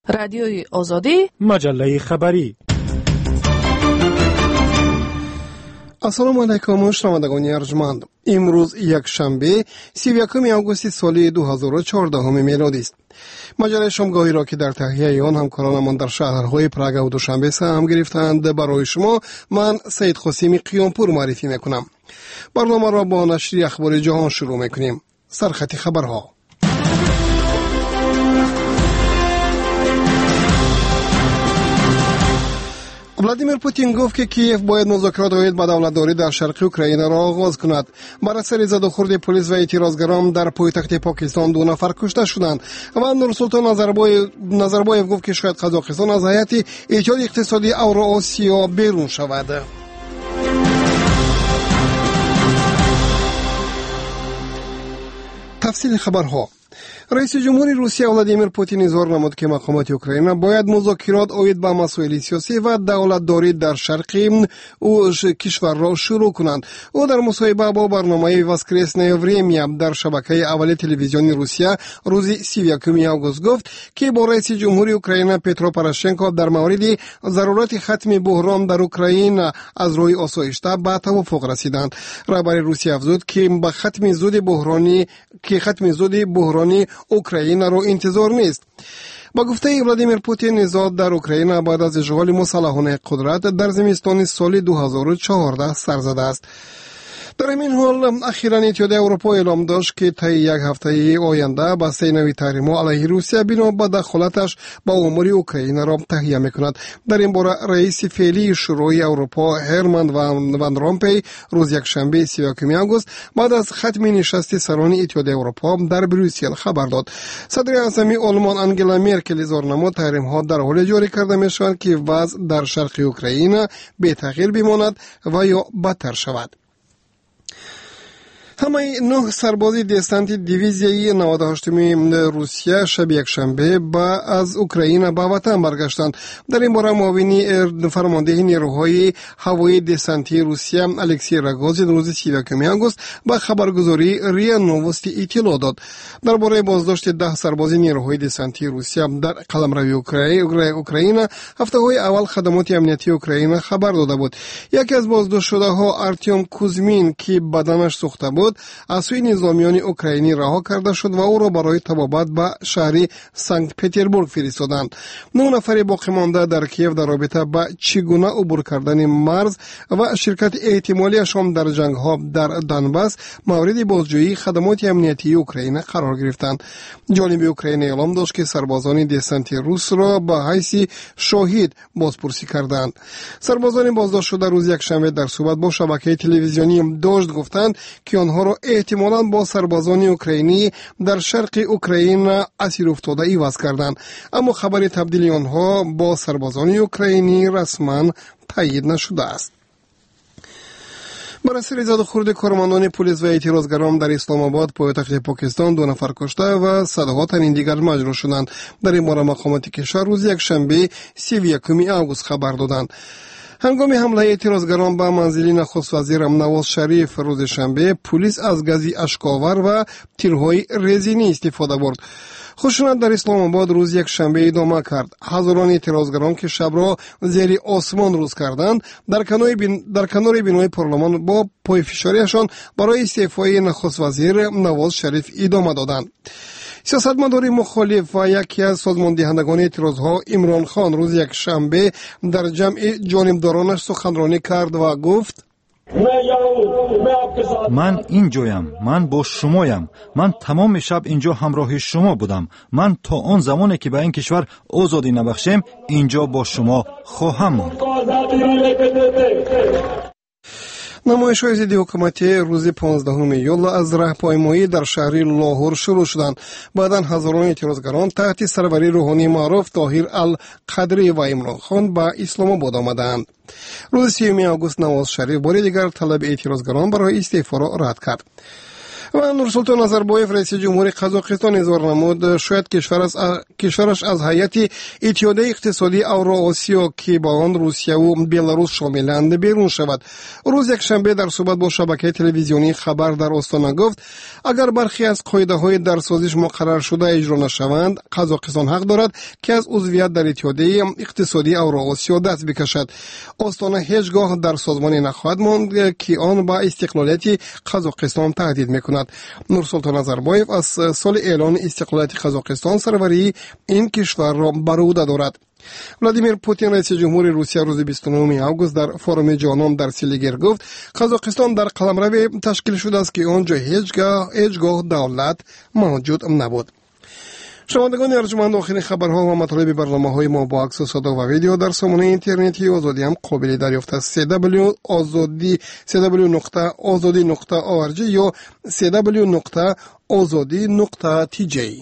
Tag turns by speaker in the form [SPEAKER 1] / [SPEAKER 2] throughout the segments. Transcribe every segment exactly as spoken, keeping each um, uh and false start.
[SPEAKER 1] رادیوی آزادی،
[SPEAKER 2] مجله خبری.
[SPEAKER 3] السلام علیکم شنوندگان ارجمند. امروز یک شنبه سی و یکم آگوست سال دو هزار و چهارده میلادی است. مجله شامگاهی را که در تهیه آن همکارانمان در شهرهای پراگ و دوشنبه سهم گرفتند برای شما من سید خسیمی قیامپور معرفی میکنم. برنامه را با نشر اخبار جهان شروع میکنیم. سرخط خبرها. ولادیمیر پوتین گفت که کیف باید مذاکرات عاید به دولتداری در شرق اوکراین را آغاز کند. بر اثر زد و خورد پلیس و اعتراضگران در پایتخت پاکستان دو نفر کشته شدند و نورسلطان نظربایف گفت که شاید قزاقستان از هیئت اتحاد اقتصادی اوراسیا بیرون شود. تفصیل خبرها. رئیس جمهور روسیه ولادیمیر پوتین اظهار نمود که مقامات اوکراین باید مذاکرات عاید به مسائل سیاسی و دولتداری در شرق او کشور را شروع کنند. او در مصاحبه با برنامه واسکرسنه وریمیا در شبکه اول تلویزیونی روسیه روز سی و یکم آگوست گفت که با رئیس جمهور اوکراین پترو پوراشنکو در مورد ضرورت ختم بحران در اوکراین از روی آسایشته به توافق رسیدند. رهبر روسیه افزود که به ختم زود بحرانی که ختم زود بحرانی اوکراین را انتظار نیست. با گفته ولادیمیر پوتین نزاع در اوکراین بعد از اشغال مسلحانه قدرت در زمستان سال دو هزار و چهارده سر زده است. در این حال اخیراً اتحادیه اروپا اعلام داشت که طی یک هفته آینده بسته نوی تحریم‌ها علیه روسیه بنا به دخالتش با امور اوکراین را تهیه می‌کند. در این باره رئیس فعلی شورای اروپا هرمن وان رومپی روز یکشنبه سی و یکم آگوست بعد از ختم نشست سران اتحادیه اروپا در بروکسل خبر داد. صدر اعظم آلمان آنگلا مرکل اظهار نمود تحریم‌ها در حال جاری کرده می‌شوند که وضع در شرق اوکراین بی تغییر بماند و یا بدتر شود. همه نه سربازی دسنت دیویزیای نود و هشتم روسیه شب یک شنبه با از اوکراین به وطن برگشتند. در این باره معاون فرمانده نیروهای هوایی دسنتی روسیه الکسی راگوزین روز سی و یکم آگوست با خبرگزاری ریا نووستی اطلاع داد. درباره بازداشت ده سرباز نیروهای دسنتی روسیه در قلمرو اوکراین هفته‌های اول خدمات امنیتی اوکراین خبر داده بود. یکی از بازداشت شده ها ارتیوم کوزمین که بدنش سوخته بود از سوی نظامیان اوکراینی رها کرده شد و او را برای طبابت به شهر سنت پترزبورگ فرستادند. نه نفر باقی مانده در کیف در رابطه با چگونه عبور کردن مرز و شرکت احتمالیش هم در جنگ ها در دونباس مورد بازجویی خدمات امنیتی اوکراین قرار گرفتند. جانب اوکراین اعلام داشت که سربازان دسنت روس را به حیث شاهد بازپرسی کردند. سربازان بازداشت شده روز یکشنبه در صحبت با شبکه تلویزیونی داشت گفتند که آنها را احتمالاً با سربازان اوکراینی در شرق اوکراین اسیر افتاده ایواز کردند، اما خبر تبدیل آنها با سربازان اوکراینی رسما تایید نشده است. بر اثر زد و خورد کارمندان پلیس و اعتراضگران در اسلام آباد پایتخت پاکستان دو نفر کشته و صدها تن دیگر مجروح شدند. در این باره مقامات کشور روز یکشنبه سی و یکم آگوست خبر دادند. هنگام حمله اعتراضگران به منزل نخست وزیر نواز شریف روز شنبه پلیس از گاز اشک‌آور و تیرهای رزینی استفاده برد. خشونت در اسلام آباد روز یک شنبه ادامه کرد. هزاران اعتراضگران که شب را زیر آسمان روز کردند در کنار بین در کنار بینای پارلمان با پایفشاریشان برای استعفای نخست وزیر نواز شریف ادامه دادند. سیاستمدار مخالف و یکی از سازماندهندگان اعتراضها عمران خان روز یک شنبه در جمع جانبدارانش سخنرانی کرد و گفت
[SPEAKER 4] من اینجایم، من با شمایم، من تمام شب اینجا همراه شما بودم، من تا آن زمانی که به این کشور آزادی نبخشیم اینجا با شما خواهم ماند.
[SPEAKER 3] نمایش‌های ضد حکومتی روز پانزدهم ایول از راهپیمایی در شهر لاهور شروع شدند. بعداً هزاران اعتراضگران تحت سروری روحانی معروف طاهر القدری و عمران خان به اسلام آباد آمدند. روز سیوم آگوست نواز شریف بار دیگر طلب اعتراضگران برای استعفا را رد کرد. و نورسلطان نظربایف رئیس جمهوری قزاقستان اظهار نمود شاید کشور از کشورش از هیئت اتحادیه اقتصادی اوراسیا که با آن روسیه و بلاروس شاملند بیرون شود. روز یکشنبه در صحبت با شبکه تلویزیونی خبر در آستانا گفت اگر برخی از قاعده‌های در سازش مقرر شده اجرا نشوند قزاقستان حق دارد که از عضویت در اتحادیه اقتصادی اوراسیا دست بکشد. آستانا هیچگاه در سازمان نخواهد ماند که آن با استقلالیت قزاقستان تهدید میکند. نورسلطان نظربایف از سال اعلان استقلالیت قزاقستان سروری این کشور را بر عهده دارد. ولادیمیر پوتین رئیس جمهوری روسیه روز بیست و نهم آگوست در فورم جهان در سیلیگر گفت قزاقستان در قلمرو تشکیل شده است که آنجا هیچگاه هیچگاه دولت موجود نبود. شنوندگان ارجمند، آخرین خبرها و مطالب برنامه‌های ما با عکس و صدا و ویدیو در سامانه اینترنتی آزادی هم قابل دریافت است. سی دبلیو آزادی سی دبلیو نقطه آزادی نقطه او ار جی یا سی دبلیو نقطه آزادی نقطه تی جی.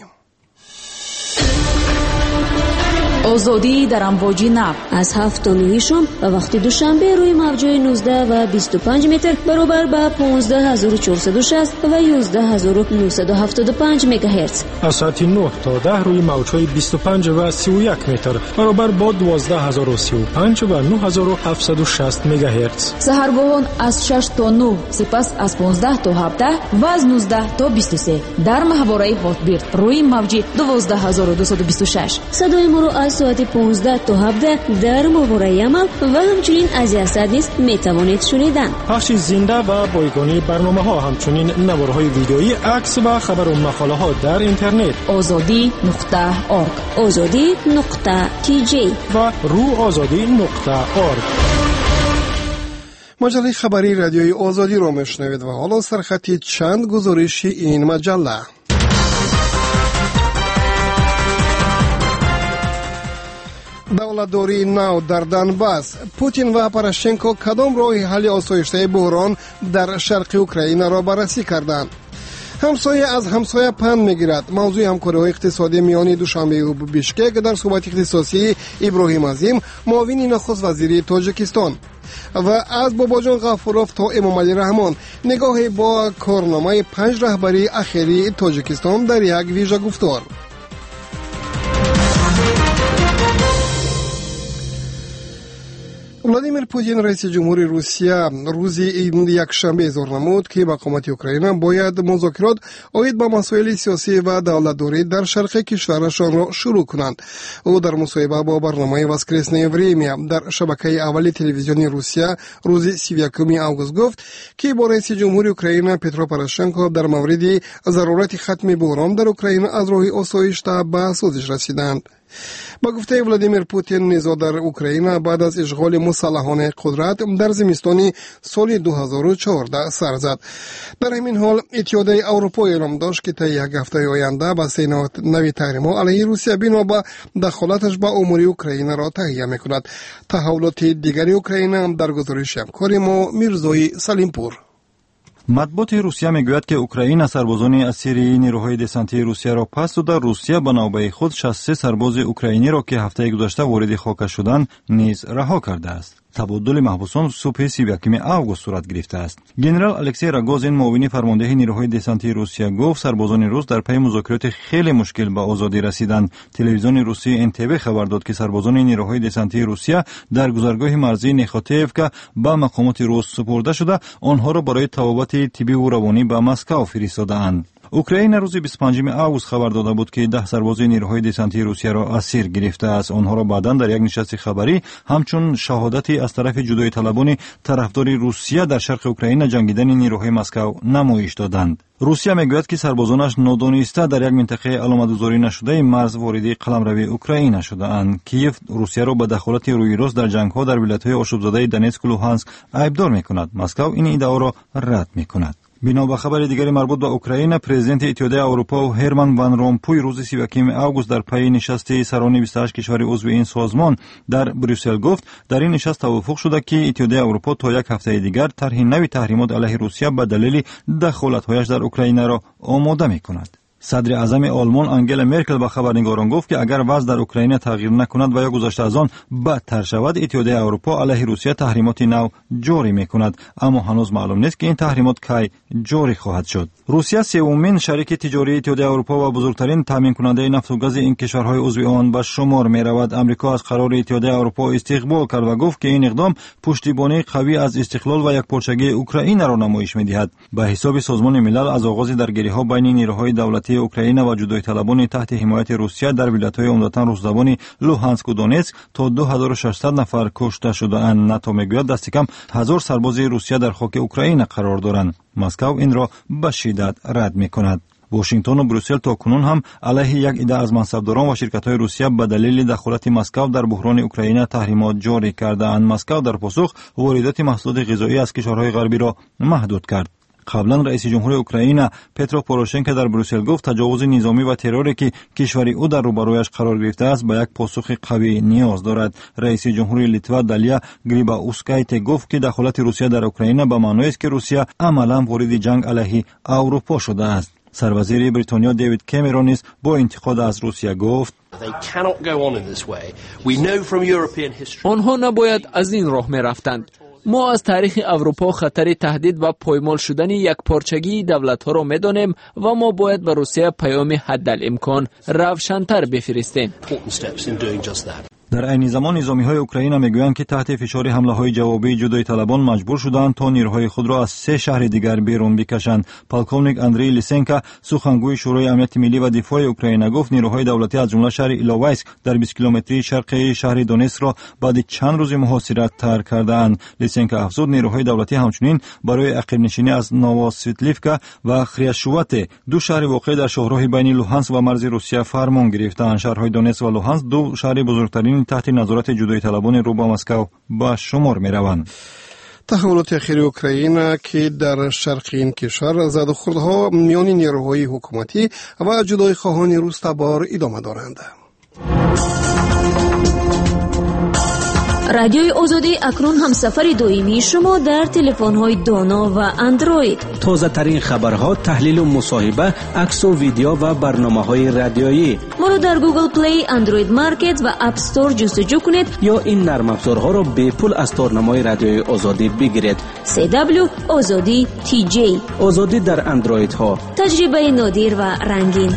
[SPEAKER 1] آزادی در امواج نو
[SPEAKER 2] از هفت تا نه شام و وقت دوشنبه روی موج‌های نوزده و بیست و پنج متر برابر با پانزده هزار و چهارصد و شصت و یازده هزار و نهصد و هفتاد و پنج مگاهرتز.
[SPEAKER 5] از ساعت نه تا ده روی موج‌های بیست و پنج و سی و یک متر برابر با دوازده هزار و سی و پنج و نه هزار و هفتصد و شصت مگاهرتز.
[SPEAKER 1] سحرگاهان از شش تا نه، سپس از پانزده تا هفده و از نوزده تا بیست و سه در ماهواره هاتبیرد روی موج دوازده هزار و دویست و بیست و شش.
[SPEAKER 2] صدای ما رو از ساعت پانزده تا هفده در ماهواره عمل و همچنین از یاسد نیز میتوانید شنیدن.
[SPEAKER 5] پخش زنده و بایگانی برنامه ها، همچنین نوارهای ویدئویی، عکس و خبر و مقاله ها در اینترنت
[SPEAKER 1] آزادی نقطه اورگ،
[SPEAKER 2] آزادی نقطه تی جی
[SPEAKER 5] و رو آزادی نقطه اورگ.
[SPEAKER 3] مجله خبری رادیوی آزادی را میشنوید و حالا سرخطی چند گزارشی این مجله. دولتداری نو در دنباس، پوتین و پوراشنکو کدام راه حل آسایشته بحران در شرق اوکراین را بررسی کردند. همسایه از همسایه پند میگیرد. موضوع همکاری اقتصادی میان دوشنبه و بیشکک در صحبت اختصاصی ابراهیم عظیم معاون نخست وزیر تاجیکستان و از باباجان غفوروف تا امامعلی رحمان نگاه با کارنامه پنج رهبری اخیری تاجیکستان در یک ویژه گفتار. ولادیمیر پوتین رئیس جمهوری روسیه روز یکشنبه اظهار نمود که مقامات اوکراین باید مذاکرات عاید به مسائل سیاسی و دولتداری در شرق کشورشان را شروع کنند. او در مصاحبه با برنامه واسکرسنی وریمیا در شبکه اولی تلویزیونی روسیه روز سی و یکم آگوست گفت که با رئیس جمهوری اوکراین پترو پوراشنکو در مورد ضرورت ختم بحران در اوکراین از راه آسایشته به سازش رسیدند. با گفته ولادیمیر پوتین، نزاع در اوکراین بعد از اشغال مسلحانه قدرت در زمستان سال دو هزار و چهارده سر زد. در همین حال اتحادیه اروپا اعلام داشت که تا یک هفته آینده بسته نوی تحریم‌ها علیه روسیه بنا به دخالتش به امور اوکراین را تهیه می‌کند. تحولات دیگری اوکراین در گزارش همکار ما میرزای سلیمپور.
[SPEAKER 4] مطبوعات روسیه میگوید که اوکراین سربازان اسیری نیروهای دسنتی روسیه را پس داده. روسیه به نوبه خود شصت و سه سرباز اوکراینی را که هفته گذشته وارد خاک شدند نیز رها کرده است. تبادل محبوسان صبح سی و یکم آگوست صورت گرفته است. ژنرال الکسی راگوزین معاون فرمانده نیروهای دسنتی روسیه گفت سربازان روس در پی مذاکرات خیلی مشکل به آزادی رسیدند. تلویزیون روسی ان تی وی خبر داد که سربازان نیروهای دسنتی روسیه در گذرگاه مرزی نخاتیوکا به مقامات روس سپرده شده، آنها را برای طبابت طبی و روانی به مسکو فرستادند. اوکراین روز بیست و پنجم آگوست خبر داده بود که ده سرباز نیروهای دسنتی روسیه را اسیر گرفته است. آنها را بعداً در یک نشست خبری همچون شهادتی از طرف جدایی طلبان طرفدار روسیه در شرق اوکراین جنگیدن نیروهای مسکو نمایش دادند. روسیه میگوید که سربازانش نادانسته در یک منطقه علامت‌گذاری نشده مرز وارد قلمرو اوکراین شده‌اند. کیف روسیه را به دخالت روی روس در جنگ‌ها در ولایت‌های آشوب‌زده دونتسک و لوهانسک عیبدار می‌کند. مسکو این ادعا را رد می‌کند. بنا به خبر دیگری مربوط به اوکراین، پرزیدنت اتحادیه اروپا و هرمان وان رومپوی روز سی و یکم آگوست در پی نشست سران بیست و هشت کشور عضو این سازمان در بروسل گفت در این نشست توافق شده که اتحادیه اروپا تا یک هفته دیگر طرح نوی تحریمات علیه روسیه به دلیل دخالت‌هایش در اوکراین را آماده می‌کند. صدر اعظم آلمان انگلا مرکل به خبرنگاران گفت که اگر وضع در اوکراین تغییر نکند و یا گذشته از آن بدتر شود، اتحادیه اروپا علیه روسیه تحریمات نو جاری میکند، اما هنوز معلوم نیست که این تحریمات کی جاری خواهد شد. روسیه سومین شریک تجاری اتحادیه اروپا و بزرگترین تامین کننده نفت و گاز این کشورهای عضو آن به شمار میرود. امریکا از قرار اتحادیه اروپا استقبال کرد و گفت که این اقدام پشتیبانی قوی از استقلال و یکپارچگی اوکراین را نمایش می‌دهد. به حساب سازمان ملل از آغاز درگیری‌ها بین نیروهای دولتی اوکراین و جدایی طلبان تحت حمایت روسیه در ولایت‌های عمدتاً روس‌زبان لوهانسک و دونتسک تا دو هزار و ششصد نفر کشته شده‌اند. ناتو میگوید دست کم هزار سرباز روسیه در خاک اوکراین قرار دارند. مسکو این را به شدت رد می‌کند. واشنگتن و بروسل تا کنون هم علیه یک عده از منصبداران و شرکت‌های روسیه به دلیل دخالت مسکو در بحران اوکراین تحریمات جاری کرده‌اند. مسکو در پاسخ واردات محصولات غذایی از کشورهای غربی را محدود کرد. قبلا رئیس جمهور اوکراین پترو پوروشنکو در بروسل گفت تجاوز نظامی و تروری که کشور او در روبرویش قرار گرفته است به یک پاسخ قوی نیاز دارد. رئیس جمهور لیتوا دالیا گریباوسکایت گفت که دخالت روسیه در اوکراین به معنی است که روسیه عملاً وارد جنگ علیه اروپا شده است. سروزیر بریتانیا دیوید کامرون نیز با انتقاد از روسیه گفت
[SPEAKER 6] آنها نباید از این راه می رفتند. ما از تاریخ اروپا خطر تهدید و پایمال شدن یک پارچگی دولت‌ها را می‌دانیم و ما باید به روسیه پیام حدالامکان روشن‌تر بفرستیم.
[SPEAKER 4] در این زمان نظامی‌های اوکراین میگویند که تحت فشار حمله‌های جوابی جدایی طلبان مجبور شدند تا نیروهای خود را از سه شهر دیگر بیرون بکشند. پالکونیک اندری لیسنکا سخنگوی شورای امنیت ملی و دفاع اوکراین گفت نیروهای دولتی از جمله شهر ایلوایسک در بیست کیلومتری شرقی شهر دونتسک را بعد چند روز محاصره ترک کردند. لیسنکا افزود نیروهای دولتی همچنین برای عقب نشینی از نووسیتلیفکا و خریاشوات دو شهر واقع در شاهراه بین لوهانسک و مرز روسیه فرمان گرفتند. شهرهای دونتسک و لوهانسک دو شهر بزرگترین تحت نظارت جدایی طلبان رو با مسکو به شمار می روند.
[SPEAKER 3] تحولات اخیر اوکراین که در شرق این کشور زد و خوردها میان نیروهای حکومتی و جدایی خواهان روس تبار ادامه دارند.
[SPEAKER 2] رادیوی آزادی اکنون هم سفر دائمی شما در تلفن‌های دانا و اندروید.
[SPEAKER 7] تازه ترین خبرها، تحلیل و مصاحبه، عکس و ویدیو و برنامه‌های رادیویی.
[SPEAKER 2] ما را در گوگل پلی، اندروید مارکت و اپ استور جستجو کنید
[SPEAKER 7] یا این نرم افزارها را به پول از تارنمای رادیوی آزادی بگیرید.
[SPEAKER 2] سی دبلیو آزادی تی جی.
[SPEAKER 7] آزادی در اندروید ها.
[SPEAKER 2] تجربه نادر و رنگین.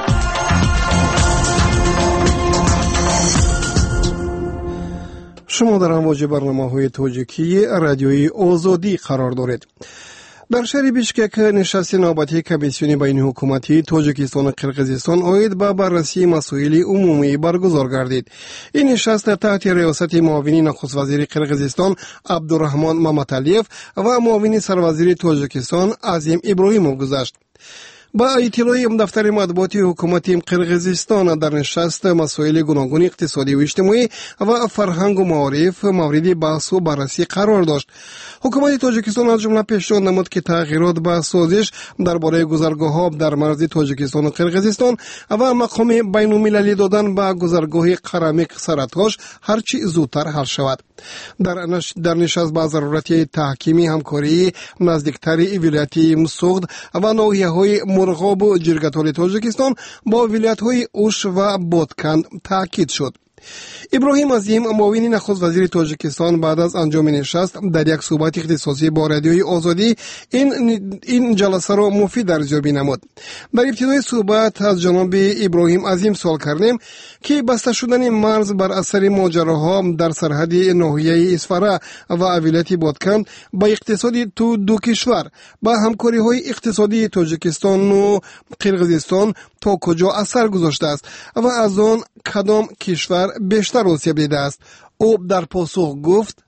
[SPEAKER 3] شما در امواج برنامه‌های تاجیکی رادیوی آزادی قرار دارید. در شهر بیشکک نشست نوبتی کمیسیون بین حکومتی تاجیکستان و قرقیزستان عاید به بررسی مسائل عمومی برگزار گردید. این نشست تحت ریاست معاون نخست وزیر قرقیزستان عبدالرحمن ممتالیف و معاون سروزیر تاجیکستان عظیم ابراهیموف گذشت. با اطلاع دفتر مطبوعاتی حکومت قرقیزستان در نشست مسائل گوناگون اقتصادی و اجتماعی و فرهنگ و معارف مورد بحث و بررسی قرار داشت. حکومت تاجیکستان از جمله پیشنهاد نمود که تغییرات به سازش درباره گذرگاه‌ها در مرز تاجیکستان و قرقیزستان و مقام بین‌المللی دادن به گذرگاه قرمیق سراتاش هرچی زودتر حل شود. در نش... در نشست با ضرورت تحکیمی همکاری نزدیکتر ولایت مسوغد و ناحیه‌های مرغاب و جرگتال تاجیکستان با ولایت‌های اوش و بادکند تاکید شد. ابراهیم عظیم معاون نخست وزیر تاجیکستان بعد از انجام نشست در یک صحبت اختصاصی با رادیوی آزادی این این جلسه را مفید ارزیابی نمود. در ابتدای صحبت از جناب ابراهیم عظیم سوال کردیم که بسته شدن مرز بر اثر ماجراها در سرحد ناحیه اسفره و ولایت بادکند با اقتصادی تو دو کشور با همکاری‌های اقتصادی تاجیکستان و قرقیزستان تا کجا اثر گذاشته است و از آن کدام کشور بیشتر آسیب دیده است. او در پاسخ گفت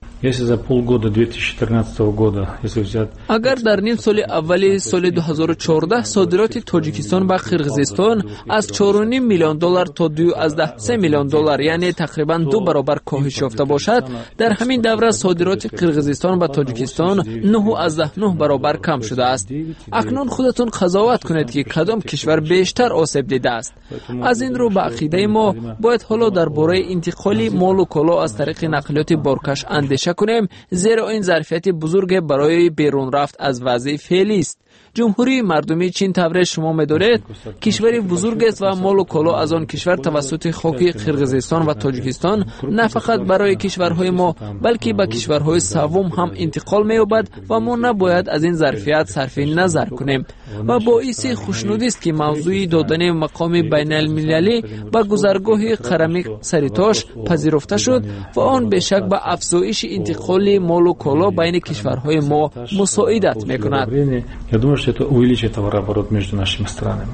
[SPEAKER 6] اگر در نیم سال اولی سال دو هزار و چهارده صادرات تاجیکستان به قرقیزستان از چهار و نیم میلیون دلار تا دو از سه میلیون دلار یعنی تقریبا دو برابر کاهش یافته باشد، در همین دوره صادرات قرقیزستان به تاجیکستان نه از نه برابر کم شده است. اکنون خودتون قضاوت کنید که کدام کشور بیشتر آسیب دیده است. از این رو به عقیده ما باید حالا درباره انتقال مال و کالا از طریق نقلیات بارکش اندیشه اندیشه کنیم، زیرا این ظرفیت بزرگ برای بیرون رفت از وضع فعلی است. جمهوری مردمی چین طور شما می‌دانید کشوری بزرگ است و مال و کالا از آن کشور توسط خاک قرقیزستان و تاجیکستان نه فقط برای کشورهای ما بلکه به کشورهای سوم هم انتقال می‌یابد و ما نباید از این ظرفیت صرف نظر کنیم و باعث خوشنودی است که موضوع دادن مقام بین المللی به گذرگاه قرمی سریتاش پذیرفته شد و آن به شک به افزایش انتقال مال و کالا بین کشورهای ما مساعدت می‌کند.
[SPEAKER 5] это увеличит товарооборот между нашими странами.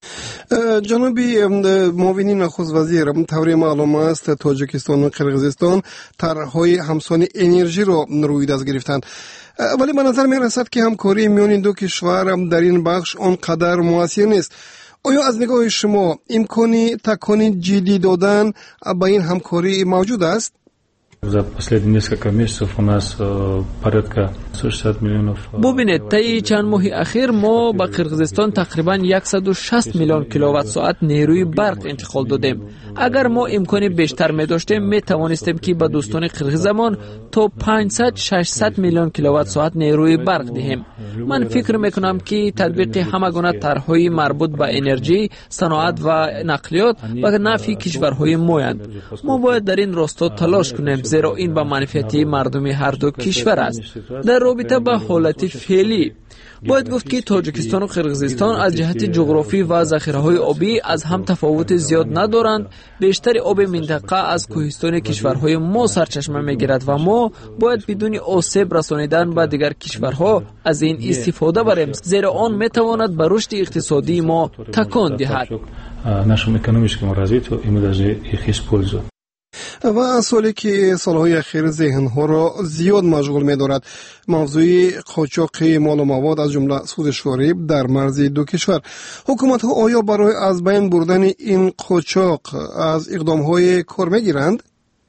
[SPEAKER 3] جنابی معاونی نخست وزیر طور معلوم است تاجیکستان و قرقیزستان طرح‌های همسان انرژی را روی دست گرفتند، ولی به نظر می رسد که همکاری میان دو کشور در این بخش آنقدر موثر نیست. آیا از نگاه شما امکانی تکانی جدی دادن به این همکاری موجود است؟
[SPEAKER 5] За последние несколько месяцев у нас порядка сто шестьдесят миллионов.
[SPEAKER 6] ببینید طی چند ماه اخیر ما به قرقیزستان تقریبا صد و شصت میلیون کیلووات ساعت نیروی برق انتقال دادیم. اگر ما امکانی بیشتر می داشتیم می توانستیم که به دوستان قرقیزمان تا پانصد ششصد میلیون کیلووات ساعت نیروی برق دهیم. من فکر می کنم که تطبیق همگونه طرح‌های مربوط به انرژی، صنعت و نقلیات و نفع کشورهای ما ما باید در این راستا تلاش کنیم، زیرا این به منفعت مردم هر دو کشور است. در رابطه با حالت فعلی باید گفت که تاجیکستان و قرقیزستان از جهت جغرافی و ذخیره‌های آبی از هم تفاوت زیاد ندارند. بیشتر آب منطقه از کوهستان کشورهای ما سرچشمه می‌گیرد و ما باید بدون آسیب رسانیدن به دیگر کشورها از این استفاده بریم، زیرا آن می‌تواند به رشد اقتصادی ما تکان دهد.
[SPEAKER 5] нашему экономическому развитию и мы даже их используем.
[SPEAKER 3] و سوالی که سالهای اخیر ذهنها را زیاد مشغول می دارد موضوع قاچاق مال و مواد از جمله سودشواری در مرز دو کشور. حکومت ها آیا برای از بین بردن این قاچاق از اقدام های کار می گیرند؟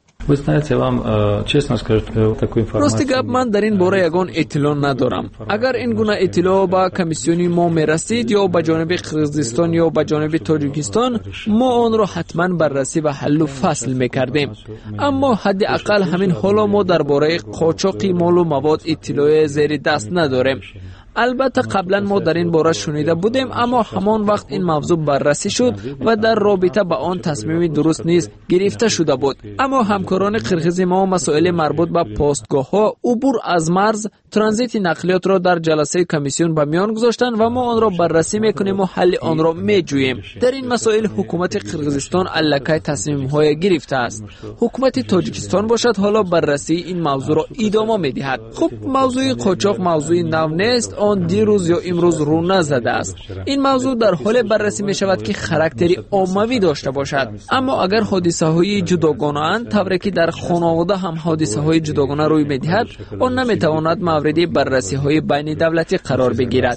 [SPEAKER 6] راستی گپ من در این باره یگان اطلاع ندارم. اگر این گونه اطلاع با کمیسیونی ما میرسید یا به جانب قرقیزستان یا به جانب تاجیکستان، ما آن را حتما بررسی و حل و فصل میکردیم، اما حداقل همین حالا ما درباره قاچاق مال و مواد اطلاع زیر دست نداریم. البته قبلا ما در این باره شنیده بودیم، اما همان وقت این موضوع بررسی شد و در رابطه با آن تصمیم درست نیست گرفته شده بود. اما همکاران قرقیز ما مسائل مربوط به پاستگاه ها، عبور از مرز، ترانزیت نقلیات را در جلسه کمیسیون به میان گذاشتند و ما آن را بررسی میکنیم و حل آن را میجوییم. در این مسائل حکومت قرقیزستان الکی تصمیم های گرفته است. حکومت تاجیکستان باشد حالا بررسی این موضوع را ادامه میدهد. خب موضوع قاچاق موضوع نو نیست، آن دیروز یا امروز رو نزده است. این موضوع در حال بررسی می شود که خاراکتری عمومی داشته باشد، اما اگر حادثه های جداگانه اند، طوری که در خانواده هم حادثه های جداگانه روی می دهد، آن نمی تواند مورد بررسی های بین دولتی قرار بگیرد.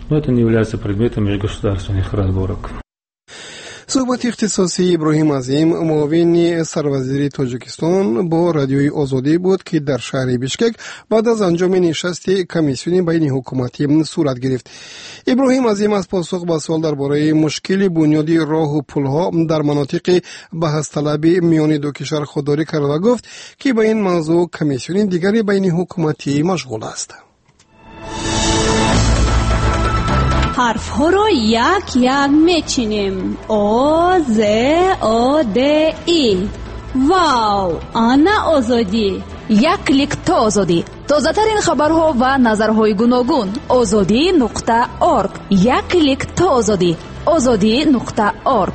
[SPEAKER 3] صحبت اختصاصی ابراهیم عظیم معاون سروزیر تاجیکستان با رادیوی آزادی بود که در شهر بیشکک بعد از انجام نشست کمیسیون بین حکومتی صورت گرفت. ابراهیم عظیم از پاسخ به سوال درباره مشکل بنیادی راه و پل‌ها در مناطق بحث طلبی میان دو کشور خودداری کرد و گفت که به این موضوع کمیسیون دیگری بین حکومتی مشغول است.
[SPEAKER 8] حرف ها رو یک یک میچینیم. او ز او د ای. واو، آنا آزادی.
[SPEAKER 1] یک کلیک تا آزادی. تازه ترین خبرها و نظرهای گوناگون. آزادی نقطه اورگ. یک کلیک تا آزادی. آزادی نقطه اورگ.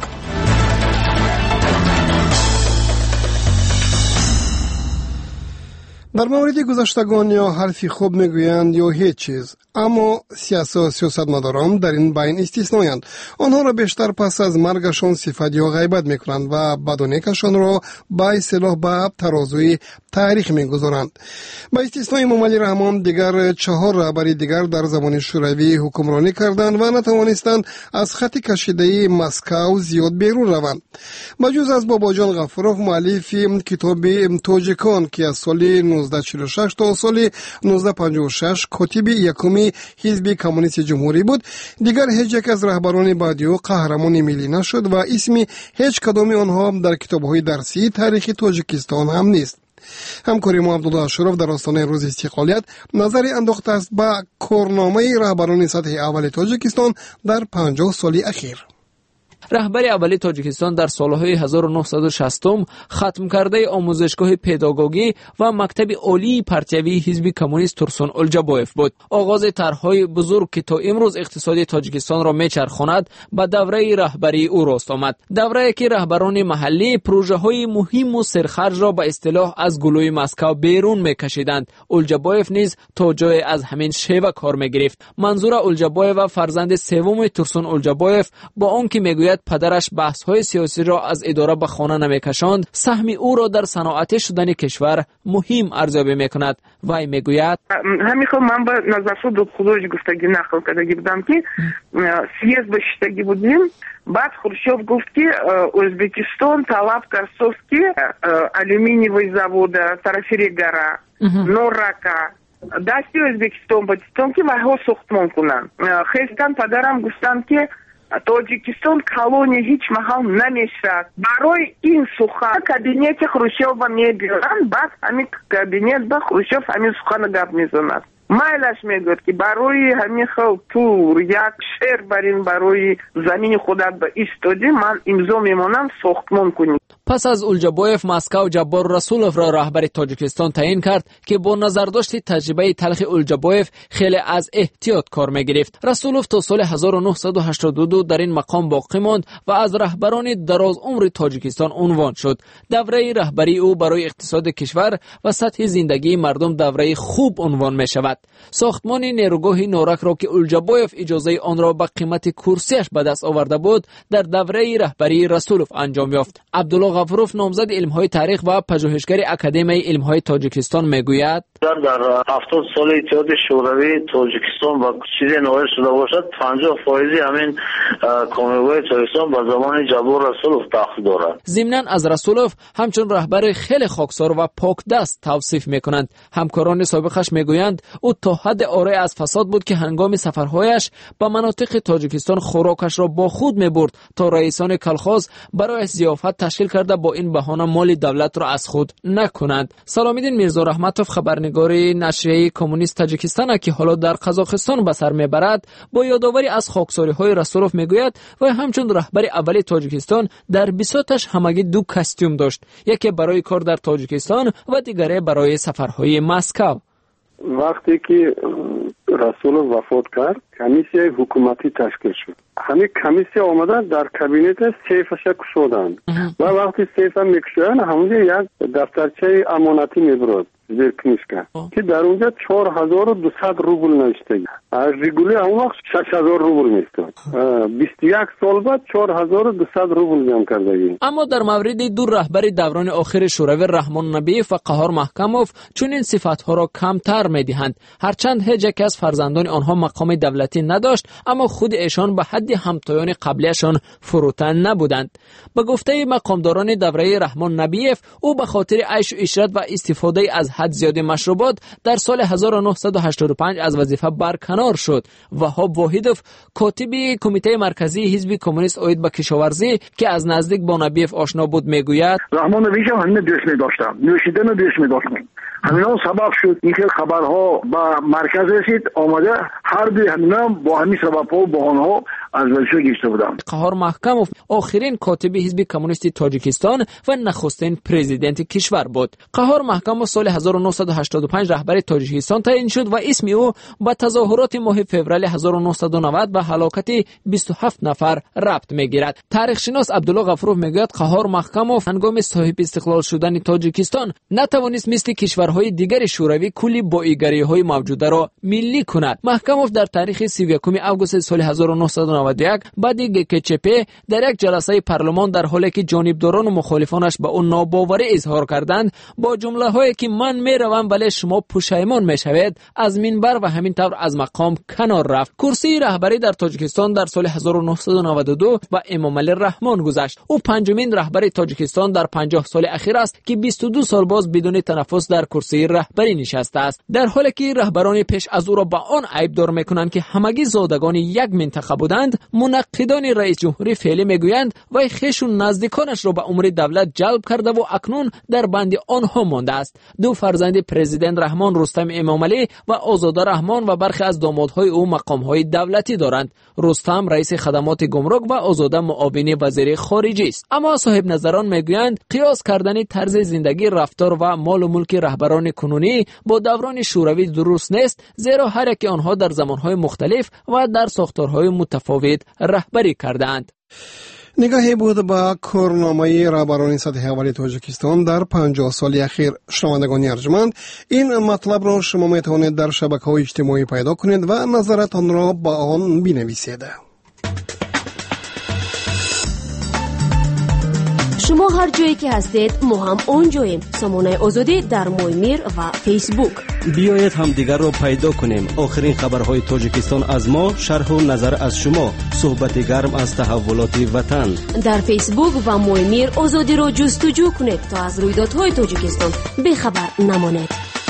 [SPEAKER 3] در مورد گذشتگان یا حرفی خوب میگویند یا هیچ چیز، اما سیاست سیاستمداران در این بین استثنایند. آنها را بیشتر پس از مرگشان صفت یا غیبت میکنند و بدونکشان را به اصطلاح به ترازوی تاریخ میگذارند. با استثنای امام علی رحمان دیگر چهار رهبر دیگر در زمان شوروی حکمرانی کردند و نتوانستند از خط کشیده مسکو زیاد بیرون روند. بجز از باباجان غفوروف مؤلف کتاب تاجیکان که از سال نوزده چهل و شش تا سال نوزده پنجاه و شش کاتب یکمی حزب کمونیست جمهوری بود، دیگر هیچ یک از رهبران بعدی و قهرمان ملی نشد و اسم هیچ کدام آنها در کتاب‌های درسی تاریخ تاجیکستان هم نیست. همکاری ما عبدالله اشرف در آستانه روز استقلالیت نظری انداخته است به کارنامه رهبران سطح اول تاجیکستان در پنجاه سال اخیر.
[SPEAKER 6] رهبر اولی تاجیکستان در سالهای هزار و نهصد و شصت ختم کرده آموزشگاه پداگوگی و مکتب عالی پرتیوی حزب کمونیست تورسون اولجابویف بود. آغاز طرح‌های بزرگ که تا امروز اقتصاد تاجیکستان را میچرخاند به دوره رهبری او راست آمد. دوره‌ای که رهبران محلی پروژه‌های مهم و سرخرج را به اصطلاح از گلوی مسکو بیرون میکشیدند. اولجابویف نیز تا جای از همین شیوه کار میگرفت. منظور اولجابویف و فرزند سوم تورسون اولجابویف با آنکه میگوید پدرش بحث‌های سیاسی را از اداره به خانه نمی‌کشاند، سهم او را در صنعتی شدن کشور مهم ارزیابی می‌کند. وی میگوید
[SPEAKER 9] همین من با نظرسو دو خودش گفتگی نقل کردگی بودم که سیاست بشتگی بودیم. بعد خروشیف گفت که ازبکستان طلب کرد که алюминиевый завод طرفیگرا نورکا دستی ازبکستان بودن که وها ساختمان کنند. خیستان پدرم گفتن که تاجیکستان کالونی هیچ محل نمیشد. برای این سخن کابینت خروشیف با میگیرند. بعد همین کابینت با خروشیف همین سخن گپ میزند. مایلش میگوید که برای همین خود تو یک شهر برین برای زمین خودت به ایستادی من امضا میمونم ساختمان کنید.
[SPEAKER 6] پس از اولجابویف مسکو جبار رسولوف را رهبر تاجیکستان تعیین کرد که با نظرداشت تجربه تلخ اولجابویف خیلی از احتیاط کار میگرفت. رسولوف تا سال هزار و نهصد و هشتاد و دو در این مقام باقی ماند و از رهبران دراز عمر تاجیکستان عنوان شد. دوره رهبری او برای اقتصاد کشور و سطح زندگی مردم دوره خوب عنوان می شود. ساختمان نیروگاه نورک را که اولجابویف اجازه آن را به قیمت کرسیش به دست آورده بود در دوره رهبری رسولوف انجام یافت. عبدالله غفوروف نامزد علم‌های تاریخ و پژوهشگر اکادمی علم‌های تاجیکستان میگوید
[SPEAKER 10] در هفتاد سال اتحاد شوروی تاجیکستان با چیزی نوعی شده باشد پنجاه درصد همین کامیابی تاجیکستان با زمان جبار رسولوف دخل دارد.
[SPEAKER 6] ضمناً از رسولوف همچون رهبر خیلی خاکسار و پاک دست توصیف میکنند. همکاران سابقش میگویند او تا حد عاری از فساد بود که هنگام سفرهایش به مناطق تاجیکستان خوراکش را با خود میبرد تا رئیسان کلخاز برای ضیافت تشکیل کرده با این بهانه مال دولت را از خود نکنند. سلام‌الدین میرزا رحمتوف خبرنگاری نشریه کمونیست تاجیکستان که حالا در قزاقستان به سر میبرد با یادآوری از خاکساری‌های رسولوف میگوید و همچون رهبر اولی تاجیکستان در بساطش همگی دو کاستوم داشت، یکی برای کار در تاجیکستان و دیگری برای سفرهای مسکو.
[SPEAKER 11] وقتی که رسولوف وفات کرد کمیسیه حکومتی تشکیل شد. همین کمیسیه آمدن در کابینت سیفش کشودند و وقتی سیف هم میکشودن همونجا یک دفترچه امانتی میبرد زیر کنیشکا که در اونجا چهار هزار و دویست روبل نوشته. از ریگولی اون وقت شش هزار روبل میستاد. بیست و یک سال بعد چهار هزار و دویست روبل جمع کرده.
[SPEAKER 6] اما در مورد دو رهبر دوران آخر شوروی رحمان نبیف و قهار محکموف چون این صفاتها را کمتر میدهند. هرچند هیچ یک از فرزندان آنها مقام دولتی نداشت اما خود ایشان به حد همتایان قبلیشان فروتن نبودند. به گفته مقامداران دوره رحمان نبیف او به خاطر عیش و عشرت و استفاده از حد زیاد مشروبات در سال هزار و نهصد و هشتاد و پنج از وظیفه برکنار شد. وهاب واحدوف کاتب کمیته مرکزی حزب کمونیست اوید به کشاورزی که از نزدیک با نبیف آشنا بود میگوید
[SPEAKER 12] رحمان نبیف همین دوست می‌داشتم، نوشیدن دوست می‌داشتم. همینا سبب شد اینکه خبرها به مرکز رسید آمده هر دو همینا با همین سبب‌ها و بهانه‌ها از وظیفه گشته بودند.
[SPEAKER 6] قهار محکموف آخرین کاتب حزب کمونیست تاجیکستان و نخستین پرزیدنت کشور بود. قهار محکموف سال هزار و نهصد و هشتاد و پنج رهبر تاجیکستان تعیین شد و اسم او با تظاهرات ماه فوریه هزار و نهصد و نود و هلاکت بیست و هفت نفر ربط میگیرد. تاریخ شناس عبدالله غفوروف میگوید قهار محکموف هنگام صاحب استقلال شدن تاجیکستان نتوانست مثل کشورهای دیگر شوروی کلی بایگری‌های موجوده را ملی کند. محکموف در تاریخ سی و یک آگوست سال هزار و نهصد و نود و یک بعد گکچپه در یک جلسه پارلمان در حالی که جانبداران و مخالفانش به اون ناباوری اظهار کردند با جمله هایی که من میروم ولی شما پشیمان میشوید از منبر و همین طور از مقام کنار رفت. کرسی رهبری در تاجیکستان در سال هزار و نهصد و نود و دو و امام علی رحمان گذشت. او پنجمین رهبر تاجیکستان در پنجاه سال اخیر است که بیست و دو سال باز بدون تنفس در کرسی رهبری نشسته است، در حالی که رهبران پیش از او را با آن عیبدار میکنند که همگی زادگان یک منطقه بودند، منقدان رئیس جمهوری فعلی میگویند وی خویش و نزدیکانش را به امور دولت جلب کرده و اکنون در بند آنها مانده است. دو فرزند پرزیدنت رحمان رستم امامعلی و آزاده رحمان و برخی از دامادهای او مقامهای دولتی دارند. رستم رئیس خدمات گمرک و آزاده معاون وزیر خارجه است. اما صاحب نظران میگویند قیاس کردن طرز زندگی، رفتار و مال و ملک رهبران کنونی با دوران شوروی درست نیست، زیرا هر یک آنها در زمانهای مختلف و در ساختارهای متفاوت رهبری کردند.
[SPEAKER 3] نگاهی بود با کارنامه رهبران سطح اول تاجیکستان در پنجاه سال اخیر. شنوندگان ارجمند، این مطلب را شما میتوانید در شبکه‌های اجتماعی پیدا کنید و نظرتان را با آن بنویسید.
[SPEAKER 2] شما هر جایی که هستید ما هم اونجاییم. سامانه آزادی در مویمیر و فیسبوک.
[SPEAKER 7] بیایید هم دیگر را پیدا کنیم. آخرین خبرهای تاجیکستان از ما، شرح و نظر از شما، صحبت گرم از تحولات وطن.
[SPEAKER 2] در فیسبوک و مویمیر آزادی را جستجو کنید تا از رویدادهای تاجیکستان بخبر نمانید.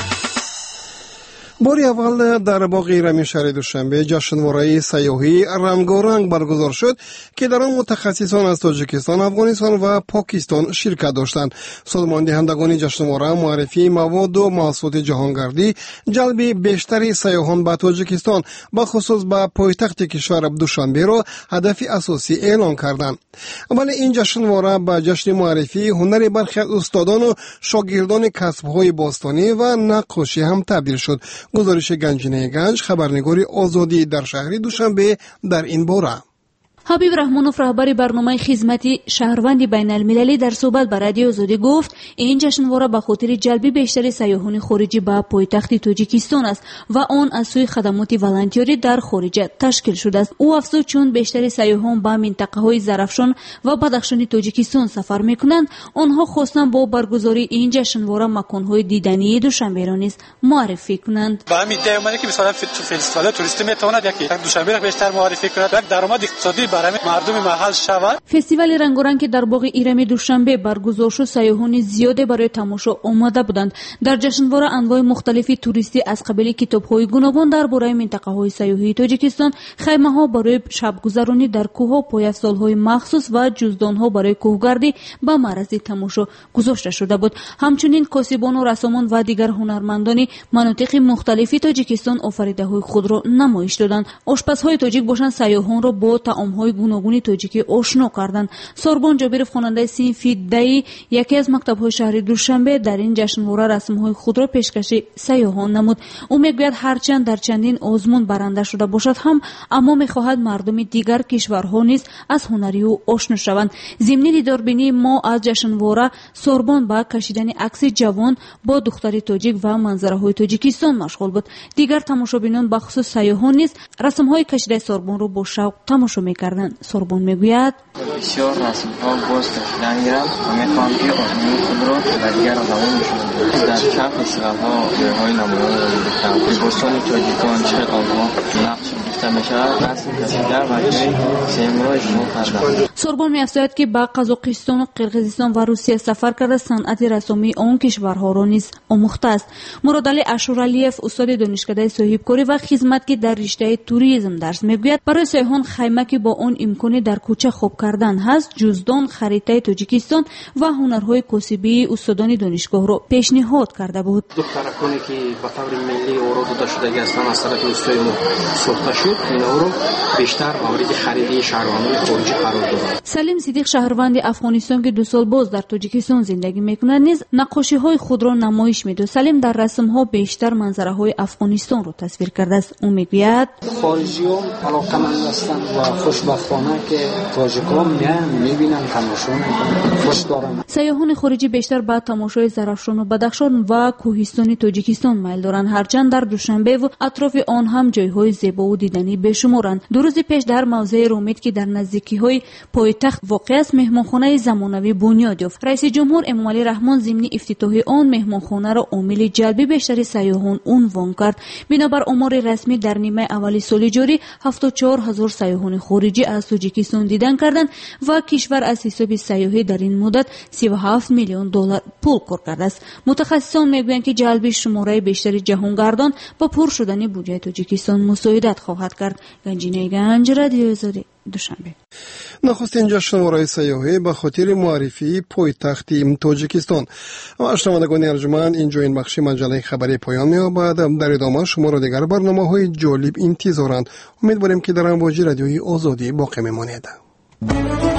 [SPEAKER 3] باری اول در باغ ایرمی شهر دوشنبه جشنواره سیاحی رنگارنگ برگزار شد که در آن متخصصان از تاجیکستان، افغانستان و پاکستان شرکت داشتند. سازماندهندگان جشنواره معرفی مواد و محصولات جهانگردی، جلب بیشتر سیاحان به تاجیکستان به خصوص به پایتخت کشور دوشنبه را هدف اساسی اعلان کردند. ولی این جشنواره به جشن معرفی هنر برخی از استادان و شاگردان کسب‌های باستانی و نقاشی هم تبدیل شد. گزارش گنجینه گنج، خبرنگاری آزادی در شهر دوشنبه در این باره.
[SPEAKER 1] حبیب رحمانوف رهبر برنامه خدمتی شهروند بین المللی در صحبت با رادیو آزادی گفت این جشنواره به خاطر جلب بیشتر سیاحان خارجی به پایتخت تاجیکستان است و آن از سوی خدمات والنتیری در خارج تشکیل شده است. او افزود چون بیشتر سیاحان به منطقه‌های زرافشان و بدخشان تاجیکستان سفر می‌کنند، آنها خواستند با برگزاری این جشنواره مکان‌های دیدنی دوشنبه را نیز معرفی کنند.
[SPEAKER 13] با همین ایده اومده که مثلا فستیوال توریستی میتواند یکی دوشنبه را بیشتر معرفی کند و درآمد اقتصادی برای مردم محل شود.
[SPEAKER 1] فستیوال رنگارنگ که در باغ ایرمی دوشنبه برگزار شد، سیاحان زیادی برای تماشا آمده بودند. در جشنواره انواع مختلفی توریستی از قبیل کتاب‌های گوناگون درباره منطقه‌های سیاحی تاجیکستان، خیمه‌ها برای شبگذرانی در کوه‌ها، پایافزال‌های مخصوص و جزدان‌ها برای کوهگردی به معرض تماشا گذاشته شده بود. همچنین کاسبان و رسامان و دیگر هنرمندان مناطق مختلفی تاجیکستان آفریده‌های خود را نمایش دادند. آشپزهای تاجیک باشند سیاحان را با طعام‌های گوناگون تاجیکی آشنا کردند. سوربان جابرف خواننده صنف دی یکی از مکتب‌های شهر دوشنبه در این جشنواره رسم‌های خود را پیشکش سیاحان نمود. او میگوید هرچند در چندین آزمون برنده شده باشد هم اما می‌خواهد مردم دیگر کشورها نیز از هنری او آشنا شوند. ضمن دیداربینی ما از جشنواره، سوربان با کشیدن عکس جوان با دختر تاجیک و منظره‌های تاجیکستان مشغول بود. دیگر تماشابینان به خصوص سیاحان نیز رسم‌های کشیده سوربان را با شوق تماشا می‌کردند. سوربان میگوید
[SPEAKER 14] بسیار رسم‌ها باز کشیده می‌رم و می‌خواهم که آزمون خود را و دیگر آزمون بشوند. در چند فستیوال‌ها جای‌های نمایان را دیدم که بستان تاجیکان چه آنها نقش گرفته می‌شود، رسم کشیده و جای سیم را اجرا کردند.
[SPEAKER 1] سوربان می‌افزاید که به قزاقستان و قرقیزستان و روسیه سفر کرده صنعت رسمی آن کشورها را نیز آموخته است. مرادعلی اشورالیف استاد دانشکده صاحبکاری و خدمت که در رشته توریسم درس می‌گوید برای سیاحان خیمه که با اون امکانی در کوچه خواب کردن هست، جزدان، خریطه تاجیکستان و هنرهای کاسبی استادان دانشگاه را پیشنهاد کرده بود.
[SPEAKER 15] دخترکانی که به طور ملی آورده شده هستند از طرف دوستای ما ساخته شد، اینا رو بیشتر مورد خرید شهروندان خارجی قرار داد.
[SPEAKER 1] سلیم صدیق شهروند افغانستان که دو سال باز در تاجیکستان زندگی می‌کند نیز نقاشی‌های خود را نمایش می‌دهد. سلیم در رسم‌ها بیشتر منظره‌های افغانستان را تصویر کرده است. او میگوید
[SPEAKER 16] خارجی‌ها علاقه‌مند هستند و خوشبختانه که تاجیکان میان میبینن، تماشا میکنن، خوش دارن.
[SPEAKER 1] سیاحان خارجی بیشتر به تماشای زرافشان و بدخشان و کوهستان تاجیکستان میل دارند، هرچند در دوشنبه و اطراف آن هم جایهای زیبا و دیدنی دیدنی بشمارند. دو روز پیش در موضع رومید که در نزدیکی‌های پایتخت واقع است مهمانخانه زمانوی بنیاد یافت. رئیس جمهور امامعلی رحمان ضمن افتتاح آن مهمانخانه را عامل جلب بیشتر سیاحان عنوان کرد. بنابر آمار رسمی در نیمه اولی سال جاری هفتاد و چهار هزار سیاحان خارجی از تاجیکستان دیدن کردند و کشور از حساب سیاحی در این مدت سی و هفت میلیون دلار پول کار کرده است. متخصصان میگویند که جلب شماره بیشتر جهانگردان با پر شدن بودجه تاجیکستان مساعدت خواهد کرد. گنجینه گنج، رادیو آزادی، دوشنبه.
[SPEAKER 3] نخستین جشنواره سیاحی به خاطر معرفی پایتخت تاجیکستان. و شنوندگان ارجمند، اینجا این بخش مجله خبری پایان می‌یابد. در ادامه شما را دیگر برنامه‌های جالب انتظارند. امیدواریم که در امواج رادیوی آزادی باقی بمانید.